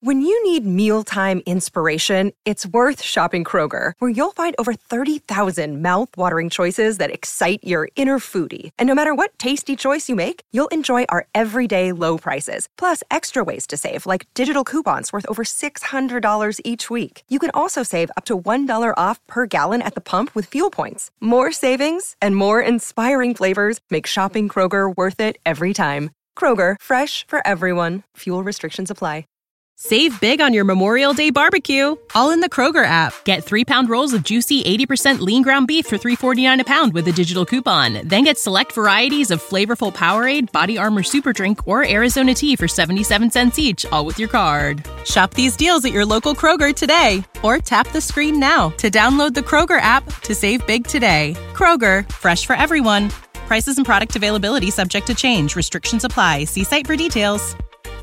When you need mealtime inspiration, it's worth shopping Kroger, where you'll find over 30,000 mouth-watering choices that excite your inner foodie. And no matter what tasty choice you make, you'll enjoy our everyday low prices, plus extra ways to save, like digital coupons worth over $600 each week. You can also save up to $1 off per gallon at the pump with fuel points. More savings and more inspiring flavors make shopping Kroger worth it every time. Kroger, fresh for everyone. Fuel restrictions apply. Save big on your Memorial Day barbecue, all in the Kroger app. Get 3-pound rolls of juicy 80% lean ground beef for $3.49 a pound with a digital coupon. Then get select varieties of flavorful Powerade, Body Armor Super Drink, or Arizona tea for 77 cents each, all with your card. Shop these deals at your local Kroger today, or tap the screen now to download the Kroger app to save big today. Kroger, fresh for everyone. Prices and product availability subject to change. Restrictions apply. See site for details.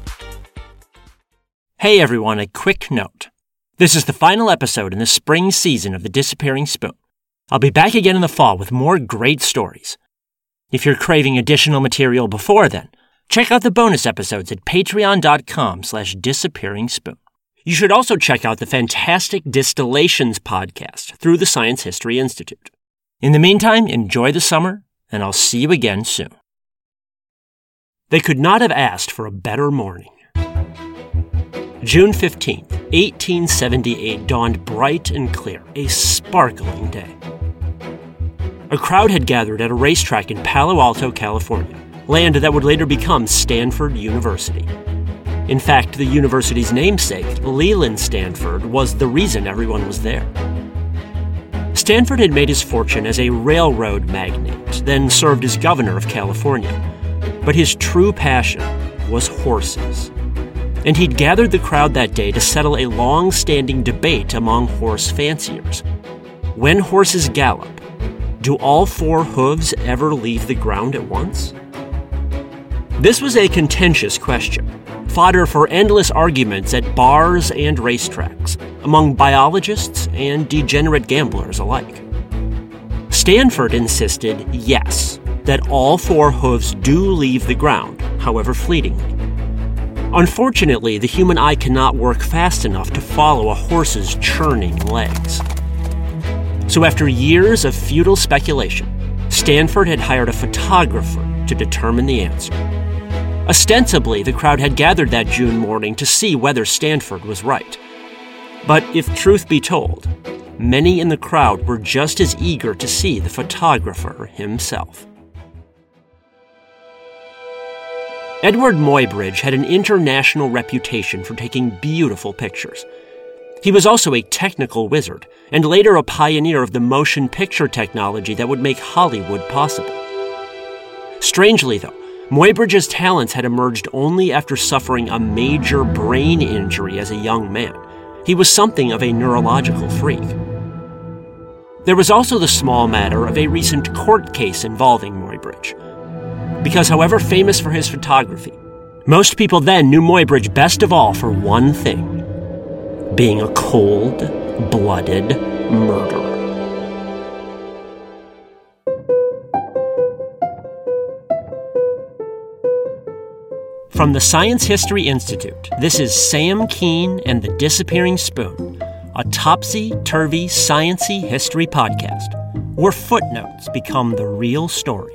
Hey everyone, a quick note. This is the final episode in the spring season of The Disappearing Spoon. I'll be back again in the fall with more great stories. If you're craving additional material before then, check out the bonus episodes at patreon.com/disappearingspoon. You should also check out the fantastic Distillations podcast through the Science History Institute. In the meantime, enjoy the summer, and I'll see you again soon. They could not have asked for a better morning. June 15th, 1878 dawned bright and clear, a sparkling day. A crowd had gathered at a racetrack in Palo Alto, California, land that would later become Stanford University. In fact, the university's namesake, Leland Stanford, was the reason everyone was there. Stanford had made his fortune as a railroad magnate, then served as governor of California. But his true passion was horses. And he'd gathered the crowd that day to settle a long-standing debate among horse fanciers. When horses gallop, do all 4 hooves ever leave the ground at once? This was a contentious question, fodder for endless arguments at bars and racetracks, among biologists and degenerate gamblers alike. Stanford insisted, yes, that all 4 hooves do leave the ground, however fleetingly. Unfortunately, the human eye cannot work fast enough to follow a horse's churning legs. So after years of futile speculation, Stanford had hired a photographer to determine the answer. Ostensibly, the crowd had gathered that June morning to see whether Stanford was right. But if truth be told, many in the crowd were just as eager to see the photographer himself. Edward Muybridge had an international reputation for taking beautiful pictures. He was also a technical wizard, and later a pioneer of the motion picture technology that would make Hollywood possible. Strangely, though, Muybridge's talents had emerged only after suffering a major brain injury as a young man. He was something of a neurological freak. There was also the small matter of a recent court case involving Muybridge. Because however famous for his photography, most people then knew Muybridge best of all for one thing: being a cold-blooded murderer. From the Science History Institute, this is Sam Keene and the Disappearing Spoon, a topsy-turvy, science-y history podcast, where footnotes become the real story.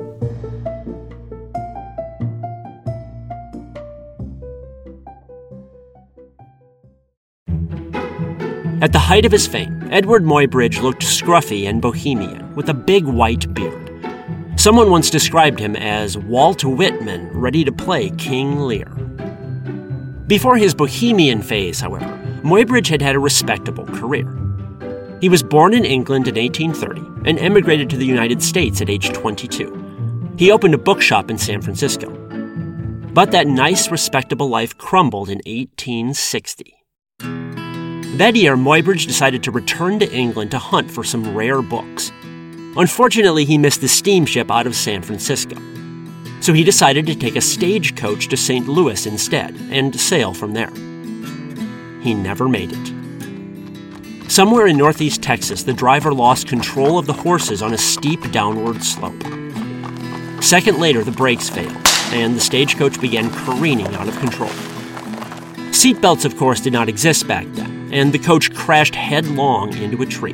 At the height of his fame, Edward Muybridge looked scruffy and bohemian, with a big white beard. Someone once described him as Walt Whitman ready to play King Lear. Before his bohemian phase, however, Muybridge had had a respectable career. He was born in England in 1830 and emigrated to the United States at age 22. He opened a bookshop in San Francisco. But that nice, respectable life crumbled in 1860. That year, Muybridge decided to return to England to hunt for some rare books. Unfortunately, he missed the steamship out of San Francisco. So he decided to take a stagecoach to St. Louis instead and sail from there. He never made it. Somewhere in northeast Texas, the driver lost control of the horses on a steep downward slope. A second later, the brakes failed, and the stagecoach began careening out of control. Seatbelts, of course, did not exist back then, and the coach crashed headlong into a tree.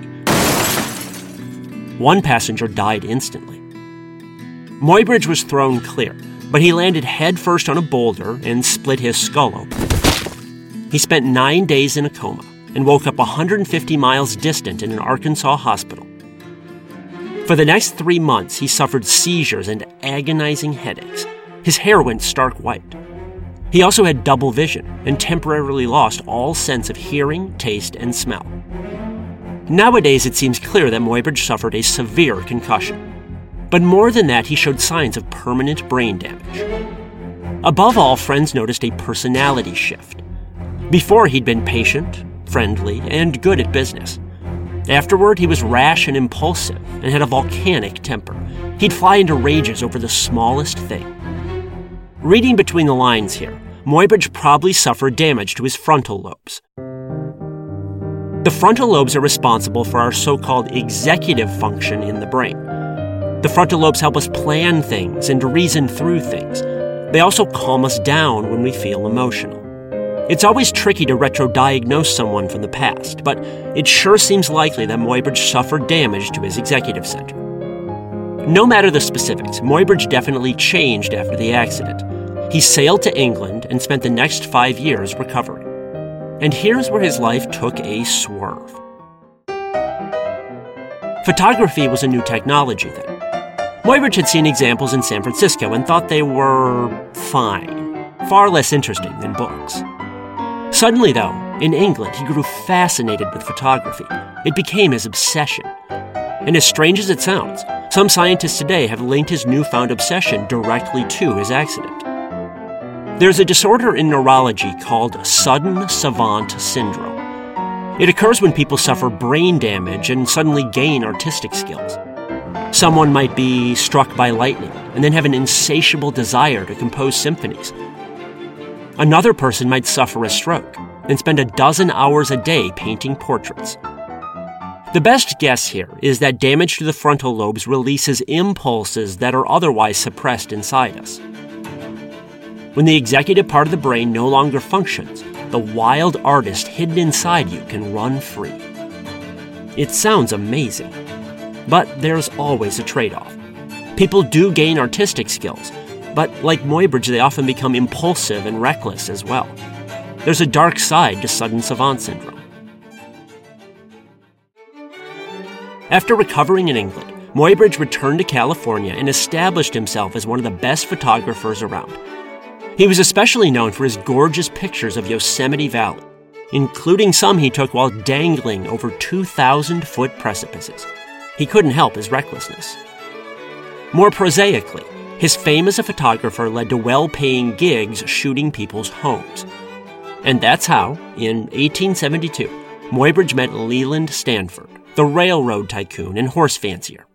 One passenger died instantly. Muybridge was thrown clear, but he landed headfirst on a boulder and split his skull open. He spent 9 days in a coma and woke up 150 miles distant in an Arkansas hospital. For the next 3 months, he suffered seizures and agonizing headaches. His hair went stark white. He also had double vision and temporarily lost all sense of hearing, taste, and smell. Nowadays, it seems clear that Muybridge suffered a severe concussion. But more than that, he showed signs of permanent brain damage. Above all, friends noticed a personality shift. Before, he'd been patient, friendly, and good at business. Afterward, he was rash and impulsive and had a volcanic temper. He'd fly into rages over the smallest thing. Reading between the lines here, Muybridge probably suffered damage to his frontal lobes. The frontal lobes are responsible for our so-called executive function in the brain. The frontal lobes help us plan things and reason through things. They also calm us down when we feel emotional. It's always tricky to retro-diagnose someone from the past, but it sure seems likely that Muybridge suffered damage to his executive center. No matter the specifics, Muybridge definitely changed after the accident. He sailed to England and spent the next 5 years recovering. And here's where his life took a swerve. Photography was a new technology then. Muybridge had seen examples in San Francisco and thought they were fine, far less interesting than books. Suddenly, though, in England, he grew fascinated with photography. It became his obsession. And as strange as it sounds, some scientists today have linked his newfound obsession directly to his accident. There's a disorder in neurology called sudden savant syndrome. It occurs when people suffer brain damage and suddenly gain artistic skills. Someone might be struck by lightning and then have an insatiable desire to compose symphonies. Another person might suffer a stroke and spend 12 hours a day painting portraits. The best guess here is that damage to the frontal lobes releases impulses that are otherwise suppressed inside us. When the executive part of the brain no longer functions, the wild artist hidden inside you can run free. It sounds amazing, but there's always a trade-off. People do gain artistic skills, but like Muybridge, they often become impulsive and reckless as well. There's a dark side to sudden savant syndrome. After recovering in England, Muybridge returned to California and established himself as one of the best photographers around. He was especially known for his gorgeous pictures of Yosemite Valley, including some he took while dangling over 2,000-foot precipices. He couldn't help his recklessness. More prosaically, his fame as a photographer led to well-paying gigs shooting people's homes. And that's how, in 1872, Muybridge met Leland Stanford, the railroad tycoon and horse fancier.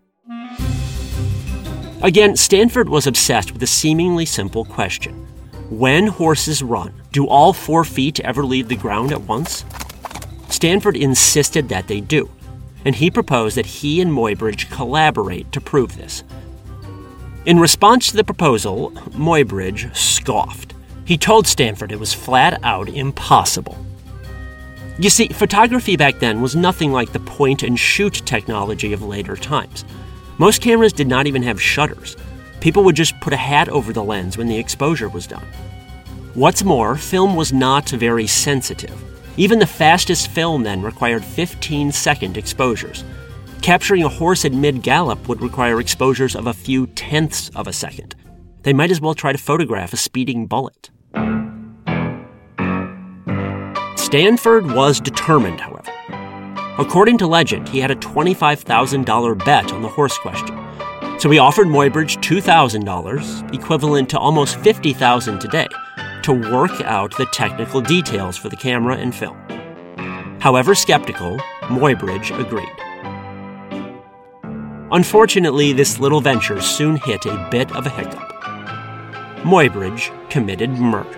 Again, Stanford was obsessed with a seemingly simple question. When horses run, do all 4 feet ever leave the ground at once? Stanford insisted that they do, and he proposed that he and Muybridge collaborate to prove this. In response to the proposal, Muybridge scoffed. He told Stanford it was flat out impossible. You see, photography back then was nothing like the point-and-shoot technology of later times. Most cameras did not even have shutters. People would just put a hat over the lens when the exposure was done. What's more, film was not very sensitive. Even the fastest film then required 15-second exposures. Capturing a horse at mid-gallop would require exposures of a few tenths of a second. They might as well try to photograph a speeding bullet. Stanford was determined, however. According to legend, he had a $25,000 bet on the horse question. So he offered Muybridge $2,000, equivalent to almost $50,000 today, to work out the technical details for the camera and film. However skeptical, Muybridge agreed. Unfortunately, this little venture soon hit a bit of a hiccup. Muybridge committed murder.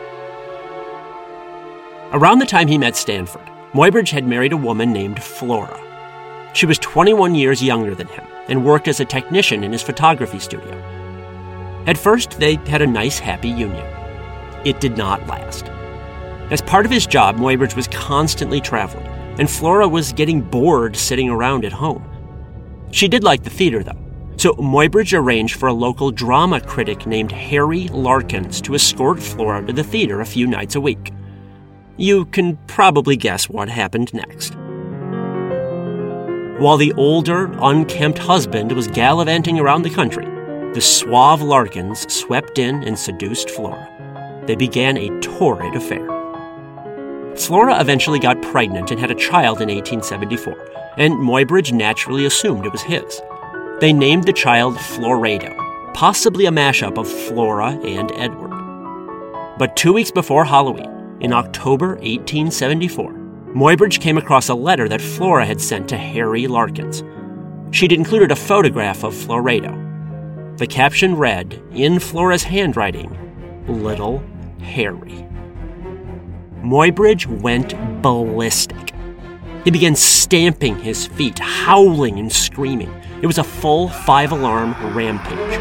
Around the time he met Stanford, Muybridge had married a woman named Flora. She was 21 years younger than him and worked as a technician in his photography studio. At first, they had a nice, happy union. It did not last. As part of his job, Muybridge was constantly traveling, and Flora was getting bored sitting around at home. She did like the theater, though, so Muybridge arranged for a local drama critic named Harry Larkins to escort Flora to the theater a few nights a week. You can probably guess what happened next. While the older, unkempt husband was gallivanting around the country, the suave Larkins swept in and seduced Flora. They began a torrid affair. Flora eventually got pregnant and had a child in 1874, and Muybridge naturally assumed it was his. They named the child Florado, possibly a mashup of Flora and Edward. But 2 weeks before Halloween, in October 1874, Muybridge came across a letter that Flora had sent to Harry Larkins. She'd included a photograph of Florado. The caption read, in Flora's handwriting, Little Harry. Muybridge went ballistic. He began stamping his feet, howling and screaming. It was a full 5-alarm rampage.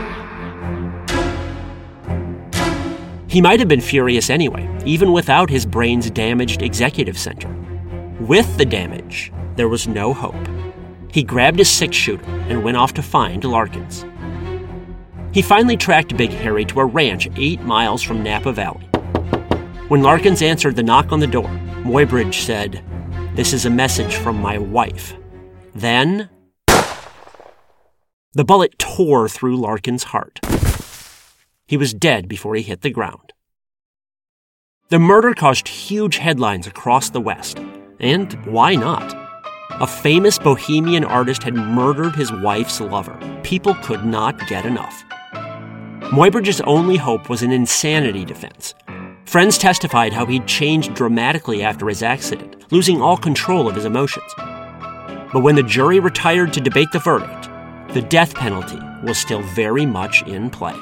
He might have been furious anyway, even without his brain's damaged executive center. With the damage, there was no hope. He grabbed his 6-shooter and went off to find Larkins. He finally tracked Big Harry to a ranch 8 miles from Napa Valley. When Larkins answered the knock on the door, Muybridge said, "This is a message from my wife." Then, the bullet tore through Larkins' heart. He was dead before he hit the ground. The murder caused huge headlines across the West, and why not? A famous bohemian artist had murdered his wife's lover. People could not get enough. Muybridge's only hope was an insanity defense. Friends testified how he'd changed dramatically after his accident, losing all control of his emotions. But when the jury retired to debate the verdict, the death penalty was still very much in play.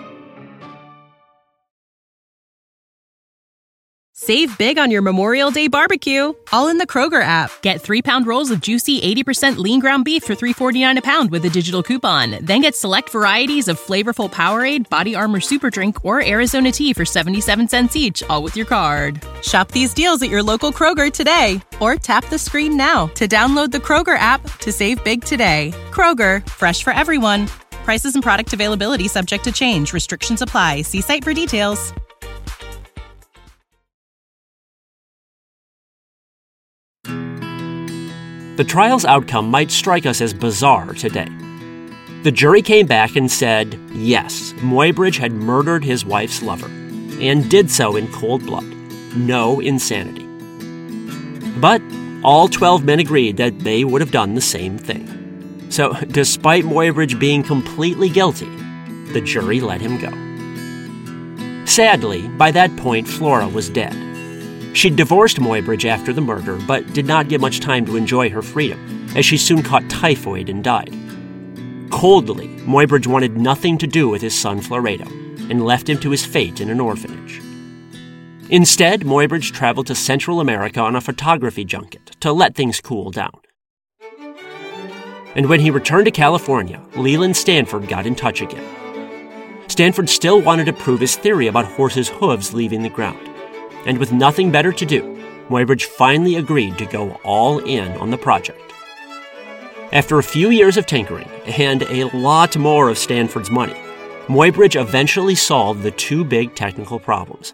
Save big on your Memorial Day barbecue, all in the Kroger app. Get 3-pound rolls of juicy 80% lean ground beef for $3.49 a pound with a digital coupon. Then get select varieties of flavorful Powerade, Body Armor Super Drink, or Arizona tea for 77 cents each, all with your card. Shop these deals at your local Kroger today, or tap the screen now to download the Kroger app to save big today. Kroger, fresh for everyone. Prices and product availability subject to change. Restrictions apply. See site for details. The trial's outcome might strike us as bizarre today. The jury came back and said, yes, Muybridge had murdered his wife's lover, and did so in cold blood. No insanity. But all 12 men agreed that they would have done the same thing. So, despite Muybridge being completely guilty, the jury let him go. Sadly, by that point, Flora was dead. She'd divorced Muybridge after the murder, but did not get much time to enjoy her freedom, as she soon caught typhoid and died. Coldly, Muybridge wanted nothing to do with his son Florado, and left him to his fate in an orphanage. Instead, Muybridge traveled to Central America on a photography junket to let things cool down. And when he returned to California, Leland Stanford got in touch again. Stanford still wanted to prove his theory about horses' hooves leaving the ground. And with nothing better to do, Muybridge finally agreed to go all in on the project. After a few years of tinkering, and a lot more of Stanford's money, Muybridge eventually solved the 2 big technical problems.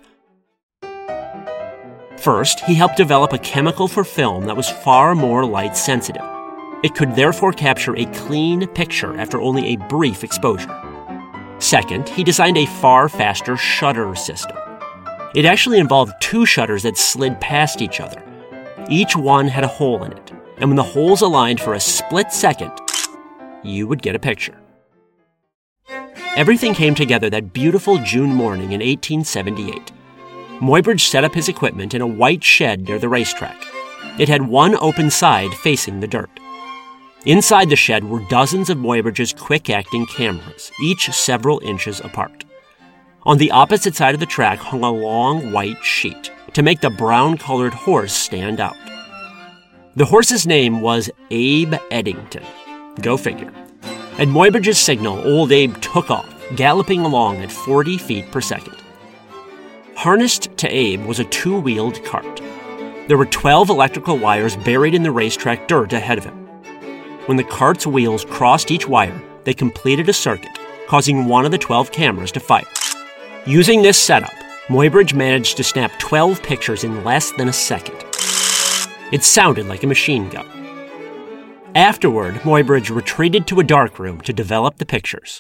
First, he helped develop a chemical for film that was far more light-sensitive. It could therefore capture a clean picture after only a brief exposure. Second, he designed a far faster shutter system. It actually involved 2 shutters that slid past each other. Each one had a hole in it, and when the holes aligned for a split second, you would get a picture. Everything came together that beautiful June morning in 1878. Muybridge set up his equipment in a white shed near the racetrack. It had one open side facing the dirt. Inside the shed were dozens of Muybridge's quick-acting cameras, each several inches apart. On the opposite side of the track hung a long white sheet to make the brown-colored horse stand out. The horse's name was Abe Eddington. Go figure. At Muybridge's signal, old Abe took off, galloping along at 40 feet per second. Harnessed to Abe was a two-wheeled cart. There were 12 electrical wires buried in the racetrack dirt ahead of him. When the cart's wheels crossed each wire, they completed a circuit, causing one of the 12 cameras to fire. Using this setup, Muybridge managed to snap 12 pictures in less than a second. It sounded like a machine gun. Afterward, Muybridge retreated to a darkroom to develop the pictures.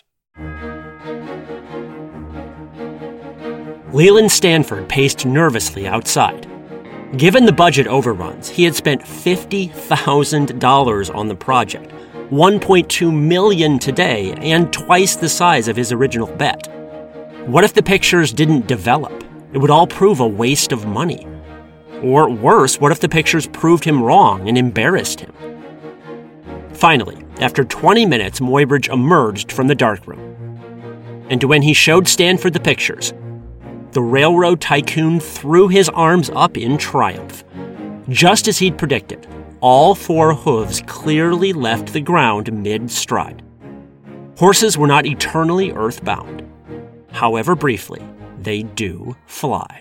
Leland Stanford paced nervously outside. Given the budget overruns, he had spent $50,000 on the project, $1.2 million today, and twice the size of his original bet. What if the pictures didn't develop? It would all prove a waste of money. Or worse, what if the pictures proved him wrong and embarrassed him? Finally, after 20 minutes, Muybridge emerged from the darkroom. And when he showed Stanford the pictures, the railroad tycoon threw his arms up in triumph. Just as he'd predicted, all four hooves clearly left the ground mid-stride. Horses were not eternally earthbound. However briefly, they do fly.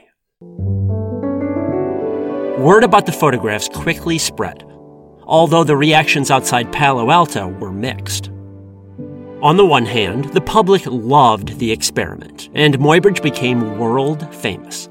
Word about the photographs quickly spread, although the reactions outside Palo Alto were mixed. On the one hand, the public loved the experiment, and Muybridge became world famous.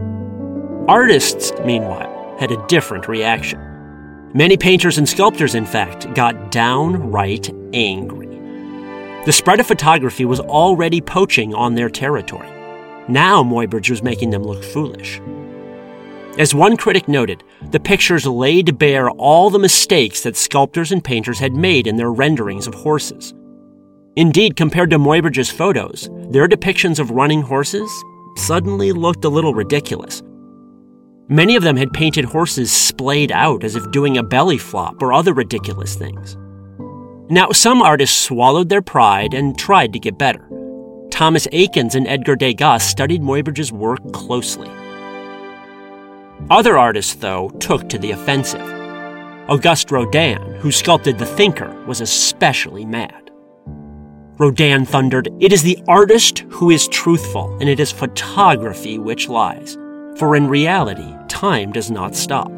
Artists, meanwhile, had a different reaction. Many painters and sculptors, in fact, got downright angry. The spread of photography was already poaching on their territory. Now Muybridge was making them look foolish. As one critic noted, the pictures laid bare all the mistakes that sculptors and painters had made in their renderings of horses. Indeed, compared to Muybridge's photos, their depictions of running horses suddenly looked a little ridiculous. Many of them had painted horses splayed out as if doing a belly flop or other ridiculous things. Now, some artists swallowed their pride and tried to get better. Thomas Eakins and Edgar Degas studied Muybridge's work closely. Other artists, though, took to the offensive. Auguste Rodin, who sculpted The Thinker, was especially mad. Rodin thundered, "It is the artist who is truthful, and it is photography which lies. For in reality, time does not stop."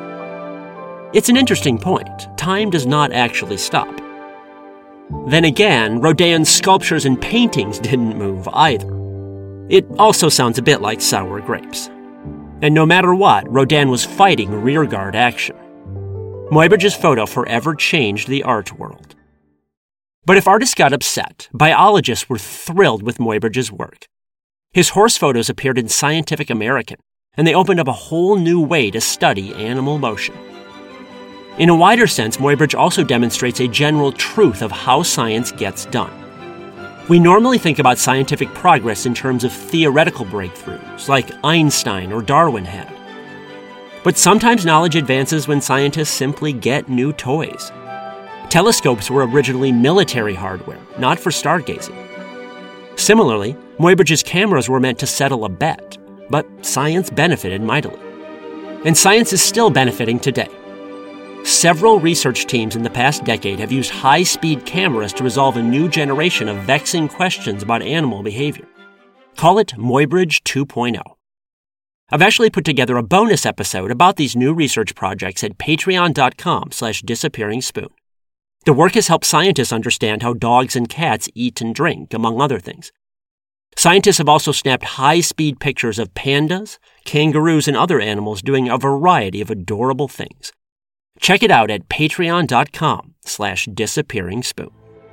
It's an interesting point. Time does not actually stop. Then again, Rodin's sculptures and paintings didn't move either. It also sounds a bit like sour grapes. And no matter what, Rodin was fighting rearguard action. Muybridge's photo forever changed the art world. But if artists got upset, biologists were thrilled with Muybridge's work. His horse photos appeared in Scientific American, and they opened up a whole new way to study animal motion. In a wider sense, Muybridge also demonstrates a general truth of how science gets done. We normally think about scientific progress in terms of theoretical breakthroughs, like Einstein or Darwin had. But sometimes knowledge advances when scientists simply get new toys. Telescopes were originally military hardware, not for stargazing. Similarly, Muybridge's cameras were meant to settle a bet, but science benefited mightily. And science is still benefiting today. Several research teams in the past decade have used high-speed cameras to resolve a new generation of vexing questions about animal behavior. Call it Muybridge 2.0. I've actually put together a bonus episode about these new research projects at patreon.com/disappearingspoon. The work has helped scientists understand how dogs and cats eat and drink, among other things. Scientists have also snapped high-speed pictures of pandas, kangaroos, and other animals doing a variety of adorable things. Check it out at patreon.com/disappearingspoon.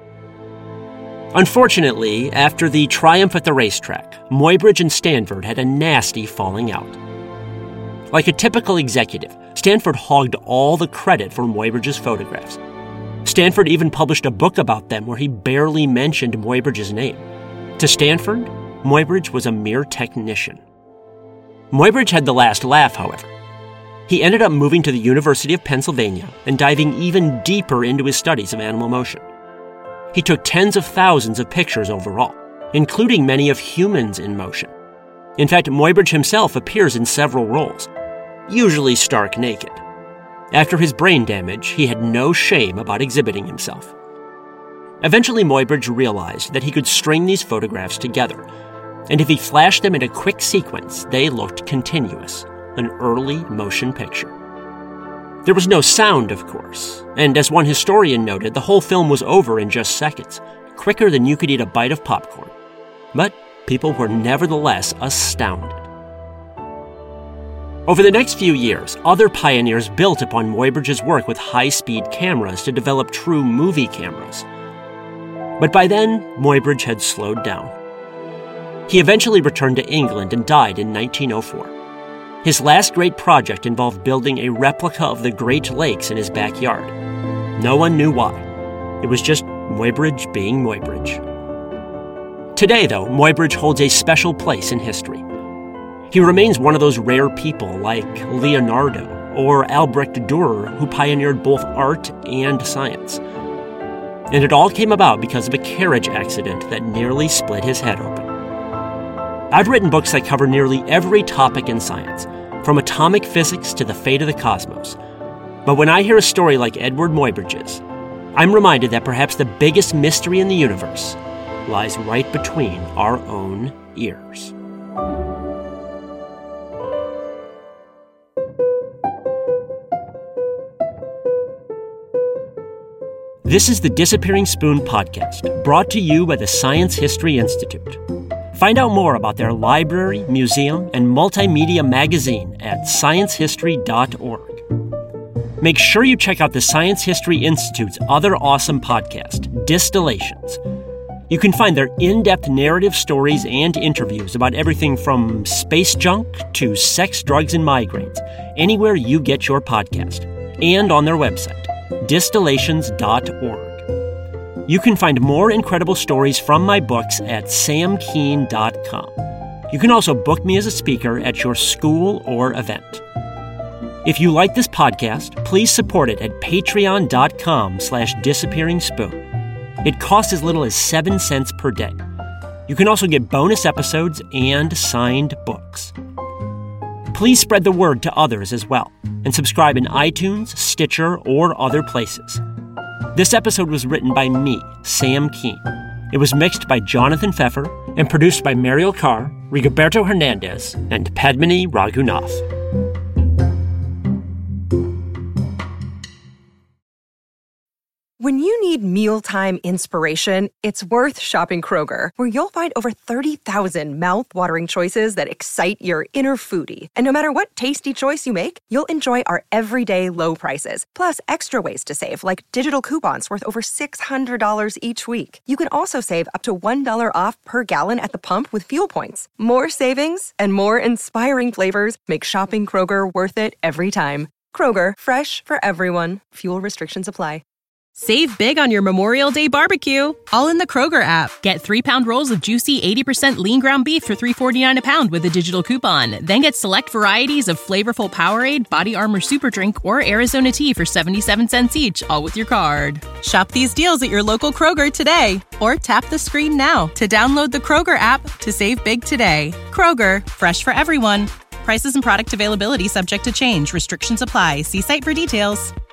Unfortunately, after the triumph at the racetrack, Muybridge and Stanford had a nasty falling out. Like a typical executive, Stanford hogged all the credit for Muybridge's photographs. Stanford even published a book about them where he barely mentioned Muybridge's name. To Stanford, Muybridge was a mere technician. Muybridge had the last laugh, however. He ended up moving to the University of Pennsylvania and diving even deeper into his studies of animal motion. He took tens of thousands of pictures overall, including many of humans in motion. In fact, Muybridge himself appears in several roles, usually stark naked. After his brain damage, he had no shame about exhibiting himself. Eventually, Muybridge realized that he could string these photographs together. And if he flashed them in a quick sequence, they looked continuous, an early motion picture. There was no sound, of course, and as one historian noted, the whole film was over in just seconds, quicker than you could eat a bite of popcorn. But people were nevertheless astounded. Over the next few years, other pioneers built upon Muybridge's work with high-speed cameras to develop true movie cameras. But by then, Muybridge had slowed down. He eventually returned to England and died in 1904. His last great project involved building a replica of the Great Lakes in his backyard. No one knew why. It was just Muybridge being Muybridge. Today, though, Muybridge holds a special place in history. He remains one of those rare people like Leonardo or Albrecht Dürer who pioneered both art and science. And it all came about because of a carriage accident that nearly split his head open. I've written books that cover nearly every topic in science, from atomic physics to the fate of the cosmos. But when I hear a story like Edward Muybridge's, I'm reminded that perhaps the biggest mystery in the universe lies right between our own ears. This is the Disappearing Spoon podcast, brought to you by the Science History Institute. Find out more about their library, museum, and multimedia magazine at sciencehistory.org. Make sure you check out the Science History Institute's other awesome podcast, Distillations. You can find their in-depth narrative stories and interviews about everything from space junk to sex, drugs, and migraines, anywhere you get your podcast, and on their website, distillations.org. You can find more incredible stories from my books at samkeen.com. You can also book me as a speaker at your school or event. If you like this podcast, please support it at patreon.com/disappearingspoon. It costs as little as 7 cents per day. You can also get bonus episodes and signed books. Please spread the word to others as well, and subscribe in iTunes, Stitcher, or other places. This episode was written by me, Sam Keen. It was mixed by Jonathan Pfeffer and produced by Mariel Carr, Rigoberto Hernandez, and Padmini Raghunath. When you need mealtime inspiration, it's worth shopping Kroger, where you'll find over 30,000 mouth-watering choices that excite your inner foodie. And no matter what tasty choice you make, you'll enjoy our everyday low prices, plus extra ways to save, like digital coupons worth over $600 each week. You can also save up to $1 off per gallon at the pump with fuel points. More savings and more inspiring flavors make shopping Kroger worth it every time. Kroger, fresh for everyone. Fuel restrictions apply. Save big on your Memorial Day barbecue, all in the Kroger app. Get 3-pound rolls of juicy 80% lean ground beef for $3.49 a pound with a digital coupon. Then get select varieties of flavorful Powerade, Body Armor Super Drink, or Arizona tea for 77 cents each, all with your card. Shop these deals at your local Kroger today, or tap the screen now to download the Kroger app to save big today. Kroger, fresh for everyone. Prices and product availability subject to change. Restrictions apply. See site for details.